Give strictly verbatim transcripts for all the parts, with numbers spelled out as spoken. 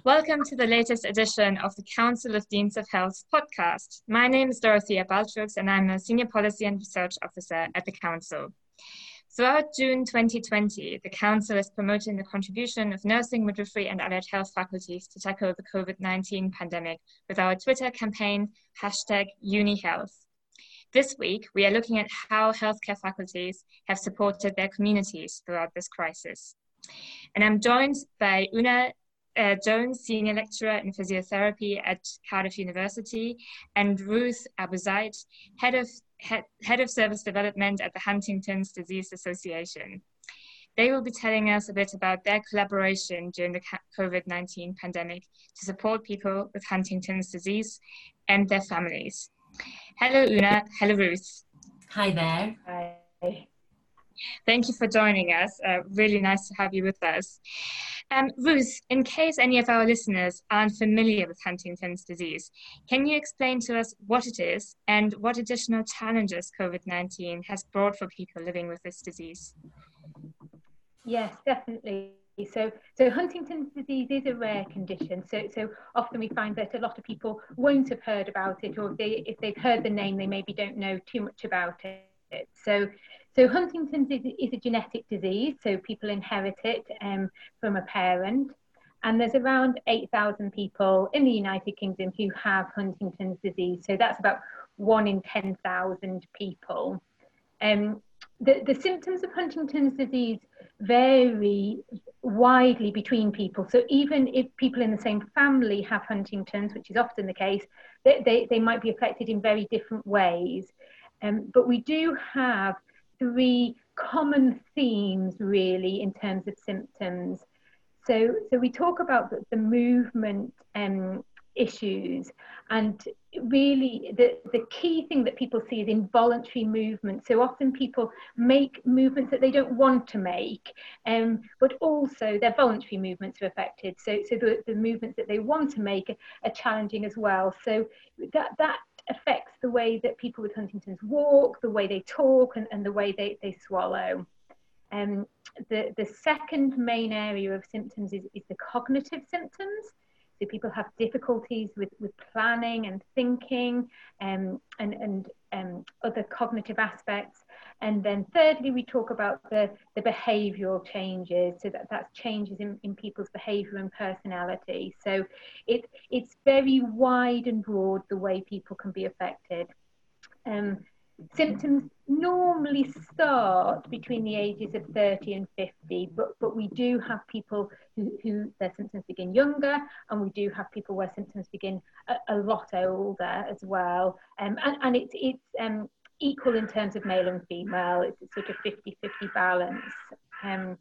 Welcome to the latest edition of the Council of Deans of Health podcast. My name is Dorothea Baltrux and I'm a Senior Policy and Research Officer at the Council. Throughout June twenty twenty, the Council is promoting the contribution of nursing, midwifery and allied health faculties to tackle the COVID nineteen pandemic with our Twitter campaign, hashtag UniHealth. This week, we are looking at how healthcare faculties have supported their communities throughout this crisis. And I'm joined by Una uh, Jones, Senior Lecturer in Physiotherapy at Cardiff University, and Ruth Abu Zaid, Head of, Head, Head of Service Development at the Huntington's Disease Association. They will be telling us a bit about their collaboration during the COVID nineteen pandemic to support people with Huntington's disease and their families. Hello, Una. Hello, Ruth. Hi there. Hi. Thank you for joining us. Uh, really nice to have you with us. Um, Ruth, in case any of our listeners aren't familiar with Huntington's disease, can you explain to us what it is and what additional challenges COVID nineteen has brought for people living with this disease? Yes, definitely. So, so Huntington's disease is a rare condition. So, so often we find that a lot of people won't have heard about it, or if, they, if they've heard the name, they maybe don't know too much about it. So, so Huntington's is, is a genetic disease. So people inherit it um, from a parent. And there's around eight thousand people in the United Kingdom who have Huntington's disease. So that's about one in ten thousand people. Um, the, the symptoms of Huntington's disease vary widely between people. So even if people in the same family have Huntington's, which is often the case, they, they, they might be affected in very different ways. Um, but we do have three common themes really in terms of symptoms. So, so we talk about the, the movement um, issues, and really the, the key thing that people see is involuntary movement. So often people make movements that they don't want to make, um, but also their voluntary movements are affected. So, so the, the movements that they want to make are, are challenging as well. So that, that affects the way that people with Huntington's walk, the way they talk, and, and the way they, they swallow. Um, the, the second main area of symptoms is, is the cognitive symptoms. So people have difficulties with, with planning and thinking um, and, and um, other cognitive aspects. And then thirdly, we talk about the, the behavioural changes. So that, that's changes in, in people's behaviour and personality. So it, it's very wide and broad the way people can be affected. Um, Symptoms normally start between the ages of thirty and fifty, but, but we do have people who, who their symptoms begin younger, and we do have people where symptoms begin a, a lot older as well. Um, and, and it's, it's um, equal in terms of male and female. It's a sort of fifty fifty balance. Um,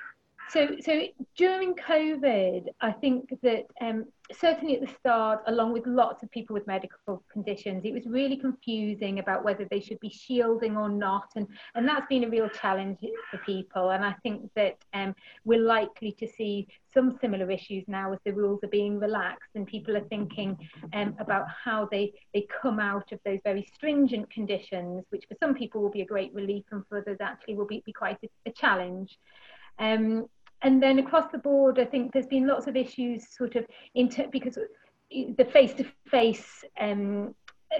So, so during COVID, I think that um, certainly at the start, along with lots of people with medical conditions, it was really confusing about whether they should be shielding or not. And, and that's been a real challenge for people. And I think that um, we're likely to see some similar issues now as the rules are being relaxed and people are thinking um, about how they, they come out of those very stringent conditions, which for some people will be a great relief and for others actually will be, be quite a, a challenge. Um, And then across the board, I think there's been lots of issues sort of inter because the face-to-face um,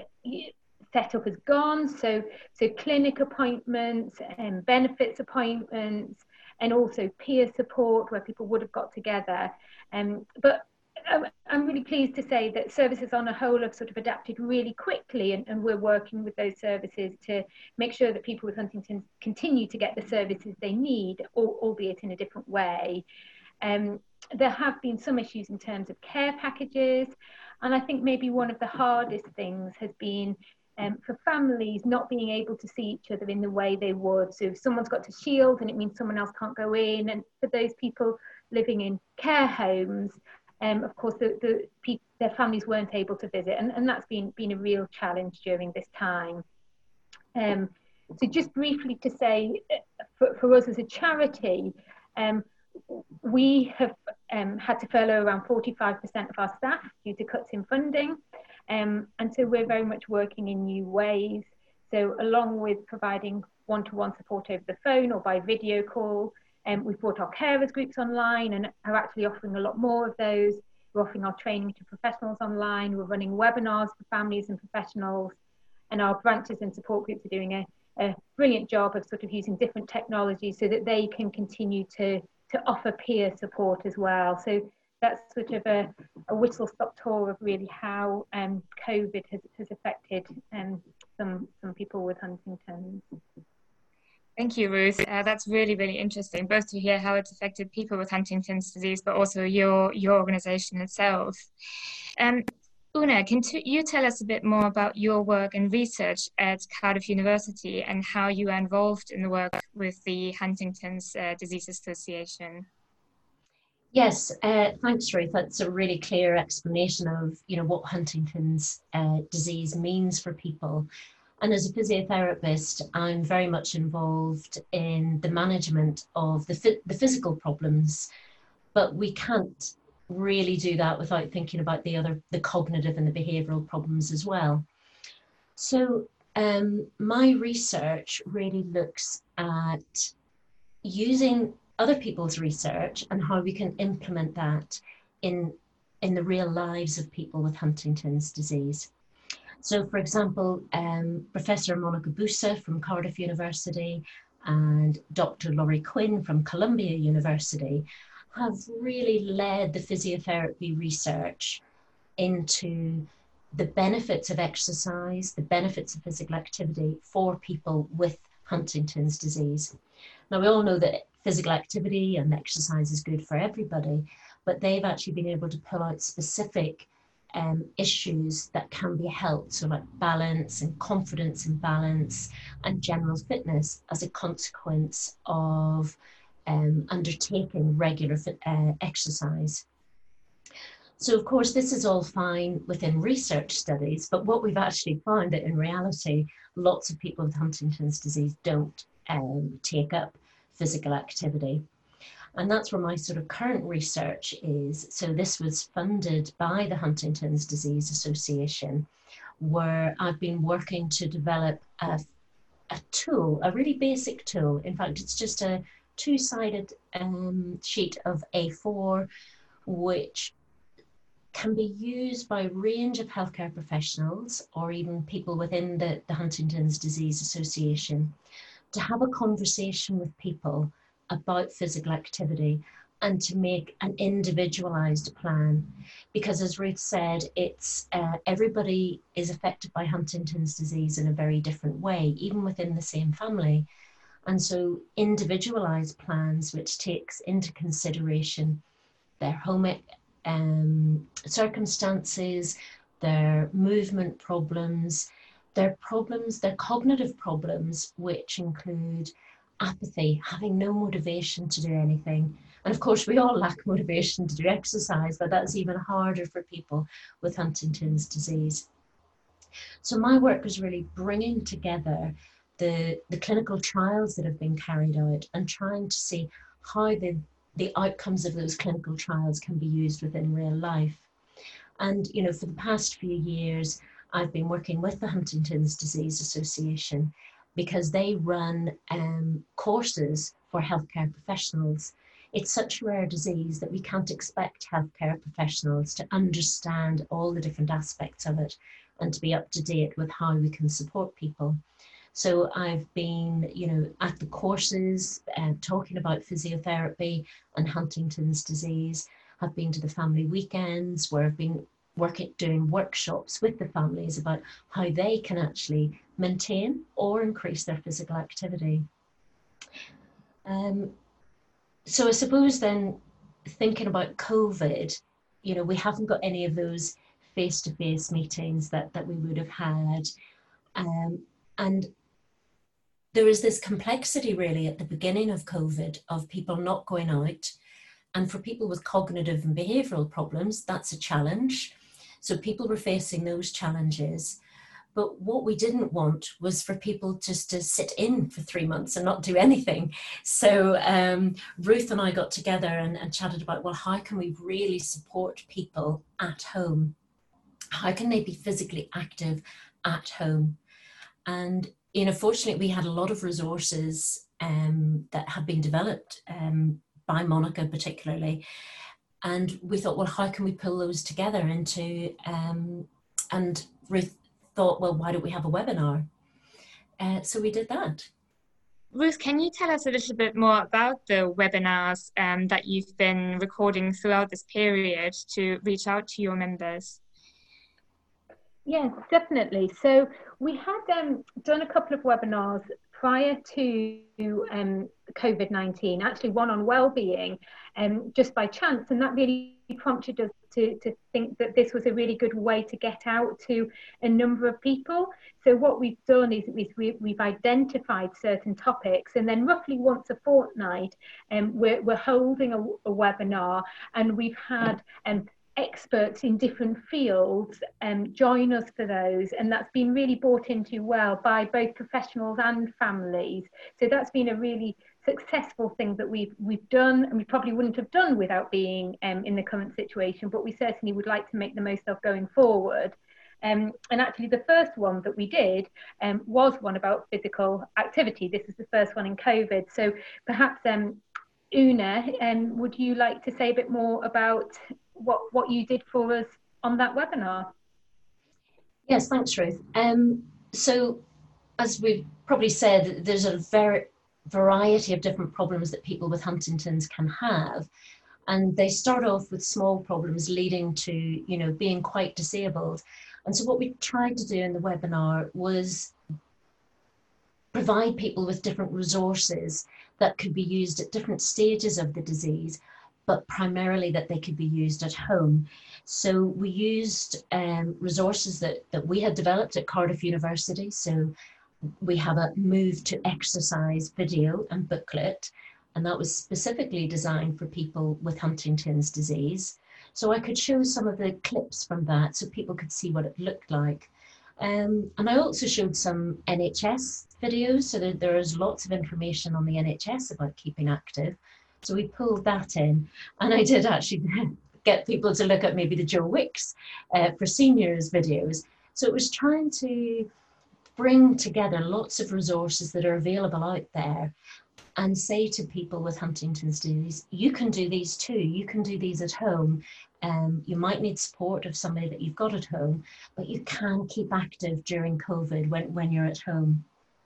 setup has gone. So, so clinic appointments and benefits appointments, and also peer support where people would have got together. Um, but I'm really pleased to say that services on a whole have sort of adapted really quickly, and, and we're working with those services to make sure that people with Huntington's continue to get the services they need, albeit in a different way. Um, there have been some issues in terms of care packages, and I think maybe one of the hardest things has been um, for families not being able to see each other in the way they would. So if someone's got to shield, and it means someone else can't go in, and for those people living in care homes, Um, of course, the, the people, their families weren't able to visit, and, and that's been, been a real challenge during this time. Um, so just briefly to say, for, for us as a charity, um, we have um, had to furlough around forty-five percent of our staff due to cuts in funding, um, and so we're very much working in new ways. So along with providing one-to-one support over the phone or by video call, Um, we've brought our carers groups online and are actually offering a lot more of those. We're offering our training to professionals online. We're running webinars for families and professionals. And our branches and support groups are doing a, a brilliant job of sort of using different technologies so that they can continue to, to offer peer support as well. So that's sort of a, a whistle-stop tour of really how um, COVID has, has affected um, some, some people with Huntington's. Thank you, Ruth. Uh, that's really, really interesting, both to hear how it's affected people with Huntington's disease, but also your, your organization itself. Um, Una, can you tell us a bit more about your work and research at Cardiff University and how you are involved in the work with the Huntington's uh, Disease Association? Yes, uh, thanks, Ruth. That's a really clear explanation of, you know, what Huntington's uh, disease means for people. And as a physiotherapist, I'm very much involved in the management of the, the physical problems, but we can't really do that without thinking about the other, the cognitive and the behavioural problems as well. So um, my research really looks at using other people's research and how we can implement that in, in the real lives of people with Huntington's disease. So, for example, um, Professor Monica Busa from Cardiff University and Doctor Laurie Quinn from Columbia University have really led the physiotherapy research into the benefits of exercise, the benefits of physical activity for people with Huntington's disease. Now, we all know that physical activity and exercise is good for everybody, but they've actually been able to pull out specific um, issues that can be helped, so like balance and confidence in balance and general fitness as a consequence of um, undertaking regular fit, uh, exercise. So of course, this is all fine within research studies, but what we've actually found that in reality, lots of people with Huntington's disease don't um, take up physical activity. And that's where my sort of current research is. So this was funded by the Huntington's Disease Association, where I've been working to develop a, a tool, a really basic tool. In fact, it's just a two-sided um, sheet of A four, which can be used by a range of healthcare professionals or even people within the, the Huntington's Disease Association to have a conversation with people about physical activity and to make an individualized plan. Because as Ruth said, it's uh, everybody is affected by Huntington's disease in a very different way, even within the same family. And so individualized plans, which takes into consideration their home um, circumstances, their movement problems, their problems, their cognitive problems, which include apathy, having no motivation to do anything. And of course, we all lack motivation to do exercise, but that's even harder for people with Huntington's disease. So my work is really bringing together the, the clinical trials that have been carried out and trying to see how the, the outcomes of those clinical trials can be used within real life. And, you know, for the past few years, I've been working with the Huntington's Disease Association because they run um, courses for healthcare professionals. It's such a rare disease that we can't expect healthcare professionals to understand all the different aspects of it and to be up to date with how we can support people. So I've been, you know, at the courses uh, talking about physiotherapy and Huntington's disease. I've been to the family weekends where I've been working, doing workshops with the families about how they can actually maintain or increase their physical activity. Um, so I suppose then thinking about COVID, you know, we haven't got any of those face-to-face meetings that, that we would have had. Um, and there was this complexity really at the beginning of COVID of people not going out. And for people with cognitive and behavioural problems, that's a challenge. So people were facing those challenges. But what we didn't want was for people just to sit in for three months and not do anything. So um, Ruth and I got together and, and chatted about, well, how can we really support people at home? How can they be physically active at home? And, you know, fortunately, we had a lot of resources um, that had been developed um, by Monica particularly. And we thought, well, how can we pull those together into, um, and Ruth thought, well, why don't we have a webinar? Uh, so we did that. Ruth, can you tell us a little bit more about the webinars um, that you've been recording throughout this period to reach out to your members? Yes, definitely. So we had um, done a couple of webinars prior to um, COVID nineteen, actually one on well-being, um, just by chance, and that really prompted us to, to think that this was a really good way to get out to a number of people. So what we've done is, is we, we've identified certain topics, and then roughly once a fortnight, um, we're, we're holding a, a webinar, and we've had um, experts in different fields um, join us for those, and that's been really bought into well by both professionals and families. So that's been a really successful thing that we've we've done, and we probably wouldn't have done without being um, in the current situation, but we certainly would like to make the most of going forward. Um, and actually the first one that we did um, was one about physical activity. This is the first one in COVID. So perhaps um, Una, um, would you like to say a bit more about what, what you did for us on that webinar? Yes, thanks, Ruth. Um, so as we've probably said, there's a very variety of different problems that people with Huntington's can have. And they start off with small problems leading to, you know, being quite disabled. And so what we tried to do in the webinar was provide people with different resources that could be used at different stages of the disease, but primarily that they could be used at home. So we used um, resources that, that we had developed at Cardiff University. So we have a Move to Exercise video and booklet, and that was specifically designed for people with Huntington's disease. So I could show some of the clips from that so people could see what it looked like. Um, and I also showed some N H S videos, so that there is lots of information on the N H S about keeping active. So we pulled that in, and I did actually get people to look at maybe the Joe Wicks uh, for seniors videos. So it was trying to bring together lots of resources that are available out there and say to people with Huntington's disease, you can do these too, you can do these at home. Um, you might need support of somebody that you've got at home, but you can keep active during COVID when, when you're at home.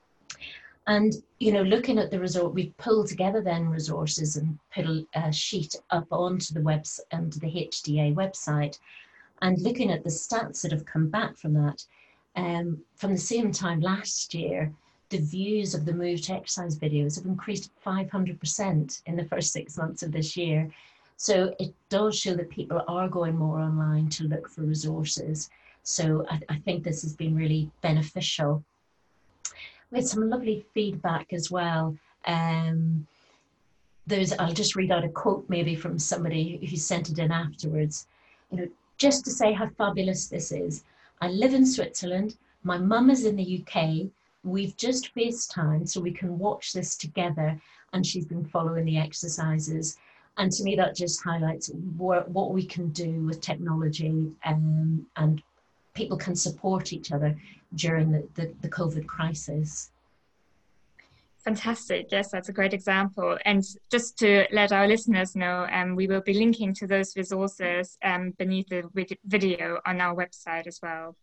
And, you know, looking at the resort, we've pulled together then resources and put a, a sheet up onto the webs onto the H D A website, and looking at the stats that have come back from that. Um, from the same time last year, the views of the Move to Exercise videos have increased five hundred percent in the first six months of this year. So it does show that people are going more online to look for resources. So I, I think this has been really beneficial. We had some lovely feedback as well. Um, there's, I'll just read out a quote maybe from somebody who sent it in afterwards. You know, just to say how fabulous this is. I live in Switzerland. My mum is in the U K. We've just FaceTimed so we can watch this together, and she's been following the exercises. And to me, that just highlights what, what we can do with technology, um, and people can support each other during the, the, the COVID crisis. Fantastic. Yes, that's a great example. And just to let our listeners know, um, we will be linking to those resources um, beneath the video on our website as well.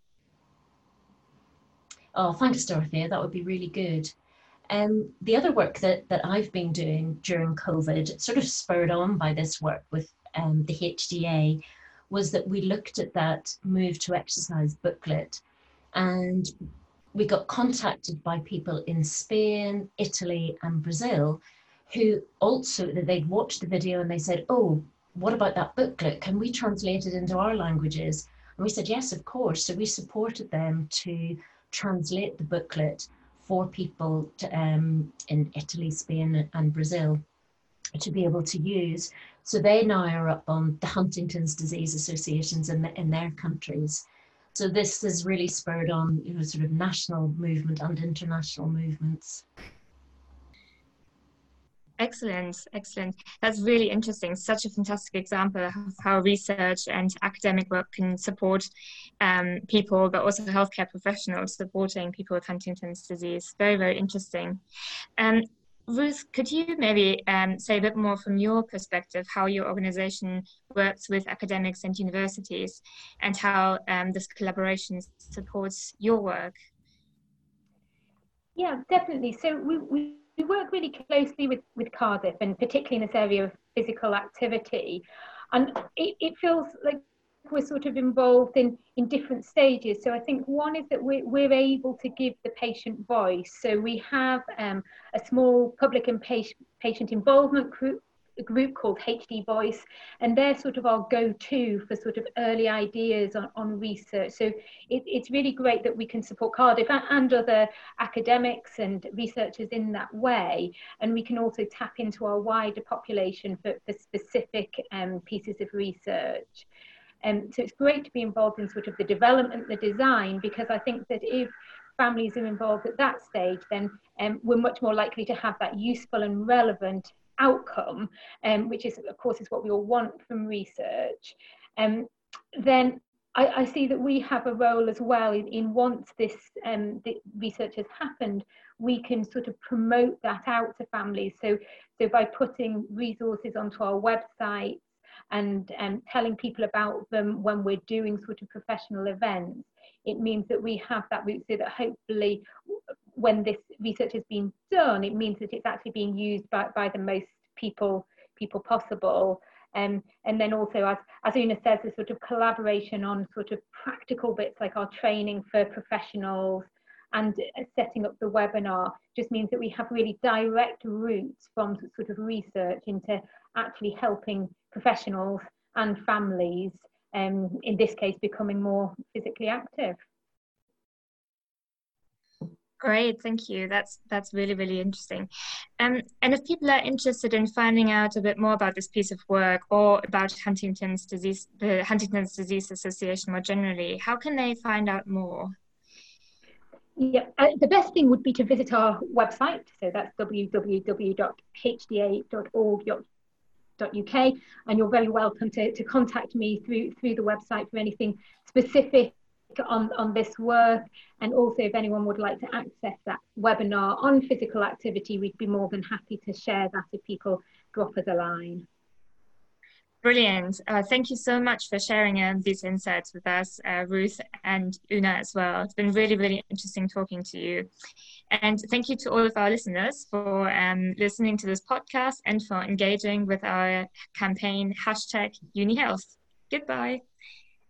Oh, thanks, Dorothea. That would be really good. Um, the other work that, that I've been doing during COVID, sort of spurred on by this work with um, the H D A, was that we looked at that Move to Exercise booklet, and we got contacted by people in Spain, Italy, and Brazil, who also, they'd watched the video and they said, oh, what about that booklet? Can we translate it into our languages? And we said, yes, of course. So we supported them to translate the booklet for people to, um, in Italy, Spain, and Brazil to be able to use. So they now are up on the Huntington's Disease Associations in, the, in their countries. So this has really spurred on, you know, sort of national movement and international movements. Excellent, excellent. That's really interesting. Such a fantastic example of how research and academic work can support um, people, but also healthcare professionals supporting people with Huntington's disease. Very, very interesting. Um, Ruth, could you maybe um, say a bit more from your perspective how your organization works with academics and universities and how um, this collaboration supports your work? Yeah, definitely. So we, we, we work really closely with, with Cardiff, and particularly in this area of physical activity. And it, it feels like we're sort of involved in, in different stages. So I think one is that we're, we're able to give the patient voice. So we have um, a small public and patient, patient involvement group, a group called H D Voice, and they're sort of our go-to for sort of early ideas on, on research. So it, it's really great that we can support Cardiff and, and other academics and researchers in that way, and we can also tap into our wider population for, for specific um, pieces of research. Um, so it's great to be involved in sort of the development, the design, because I think that if families are involved at that stage, then um, we're much more likely to have that useful and relevant outcome, um, which is, of course, is what we all want from research. Um, then I, I see that we have a role as well in, in once this um, the research has happened, we can sort of promote that out to families. So, so by putting resources onto our website and um, telling people about them when we're doing sort of professional events, it means that we have that route, so that hopefully when this research has been done, it means that it's actually being used by, by the most people people possible. Um, and then also, as, as Una says, the sort of collaboration on sort of practical bits like our training for professionals and setting up the webinar just means that we have really direct routes from sort of research into actually helping professionals and families, um, in this case, becoming more physically active. Great, thank you. That's that's really, really interesting. Um, and if people are interested in finding out a bit more about this piece of work or about Huntington's disease, the Huntington's Disease Association more generally, how can they find out more? Yeah, uh, the best thing would be to visit our website. So that's w w w dot h d a dot org dot u k, and you're very welcome to, to contact me through through the website for anything specific on, on this work. And also, if anyone would like to access that webinar on physical activity, we'd be more than happy to share that if people drop us a line. Brilliant. Uh, thank you so much for sharing um, these insights with us, uh, Ruth and Una as well. It's been really, really interesting talking to you. And thank you to all of our listeners for um, listening to this podcast and for engaging with our campaign, hashtag UniHealth. Goodbye.